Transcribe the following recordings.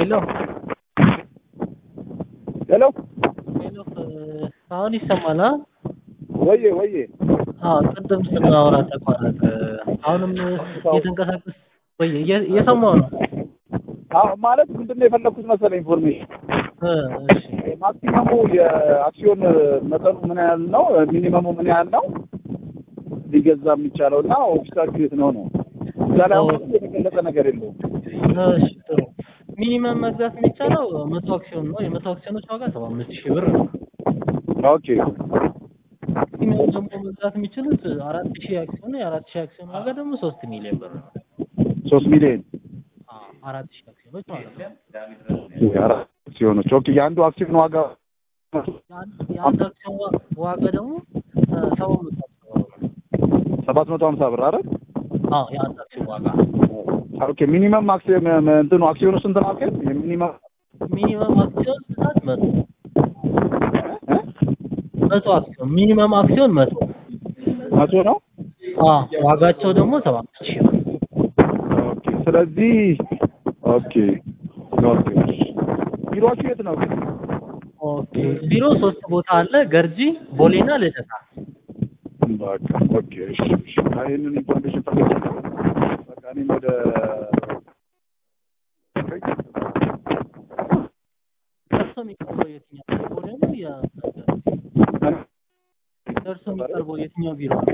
ሄሎ ሄሎ ሄሎ አሁን ይሰማል? ወዬ ቅድም ስናወራ ተቋረጠ። አሁንም እየተንቀሳቀስ እየሰማሁ ነው። ማለት ምንድነው የፈለኩት መሰለኝ ኢንፎርሜሽን እሺ ማክሲመሙ የአክሲዮን መጠኑ ምን ያህል ነው? ሚኒመሙ ምን ያህል ነው ሊገዛ የሚቻለውና ኦብስታክል የት ነው? ዛሬው የተገለጸ ነገር የለውም። እሺ ጥሩ። ሚኒመም መግዛት የሚቻለው 100 አክሲዮን ነው። የ100 አክሲዮኖች ዋጋ 75000 ብር ነው። ኦኬ ሚኒመም ደግሞ መግዛት የሚችሉት 4000 አክሲዮን ነው። የ4000 አክሲዮን ዋጋ ደግሞ 3 ሚሊዮን ብር ነው። 3 ሚሊዮን 4000 አክሲዮኖች ማለት ነው። አራት አክሲዮኖች ኦኬ። የአንዱ አክሲዮን ዋጋ የአንድ አክሲዮን ዋጋ ደግሞ 750 ብር አይደል? የአንድ አክሲዮን ዋጋ ኦኬ። ሚኒመም አክሲዮን እንትኑ አክሲዮኑ ስንት ነው? የሚኒመም አክሲዮን ስንት? 100 አክሲዮን ሚኒመም አክሲዮን 100 ነው። ዋጋቸው ደግሞ 75000 ብር። ኦኬ። ስለዚህ ኦኬ ቢሮአችሁ የት ነው? ኦኬ ቢሮ 3 ቦታ አለ፣ ገርጂ፣ ቦሌና ልደታ። በቃ ኦኬ እሺ። ይሄንን ኢንፎርሜሽን ፈልጋለሁ። በቃ እኔም ወደ እርሶ የሚቀርበው የትኛው ቦሌ ነው? እርሶ የሚቀርበው የትኛው ቢሮ ነው?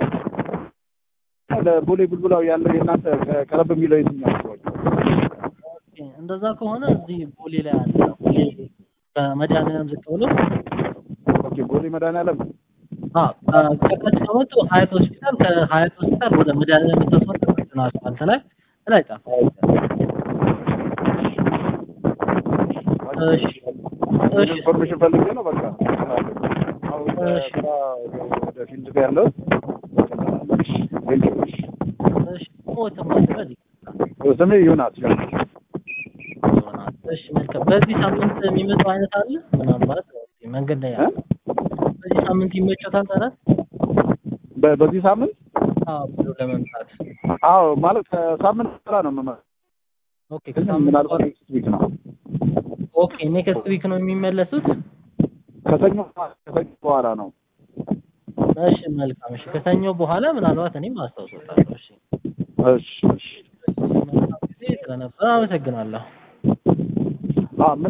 ቦሌ ቡልቡላው ያለው የእናንተ ቀረብ የሚለው የትኛው ነው? ኦኬ እንደዛ ከሆነ እዚህ ቦሌ ላይ አለ። ቦሌ በመድኃኒዓለም ዝቅ ብሎ ኦኬ። ቦሌ መድኃኒዓለም ከታች ከመጡ ሀያት ሆስፒታል፣ ከሀያት ሆስፒታል ወደ መድኃኒዓለም የምትወስደው አስፋልት ላይ ጣፋ። እሺ ኢንፎርሜሽን ፈልጌ ነው። በቃ እሺ ወደ ፊልድ ጋር ያለው ስሜ ዮናስ። እሺ መልካም። በዚህ ሳምንት የሚመጣው አይነት አለ? ምናልባት መንገድ ላይ ያለ በዚህ ሳምንት ይመቸታል ታዲያ? በዚህ ሳምንት ብሎ ለመምጣት ማለት ሳምንት ስራ ነው የምመጣው። ኦኬ ከሳምንት ምናልባት ኔክስት ዊክ ነው። ኦኬ ኔክስት ዊክ ነው የሚመለሱት? ከሰኞ በኋላ ነው። እሺ መልካም። እሺ ከሰኞ በኋላ ምናልባት እኔም አስታውሶታለሁ። እሺ እሺ ስለነበረ አመሰግናለሁ።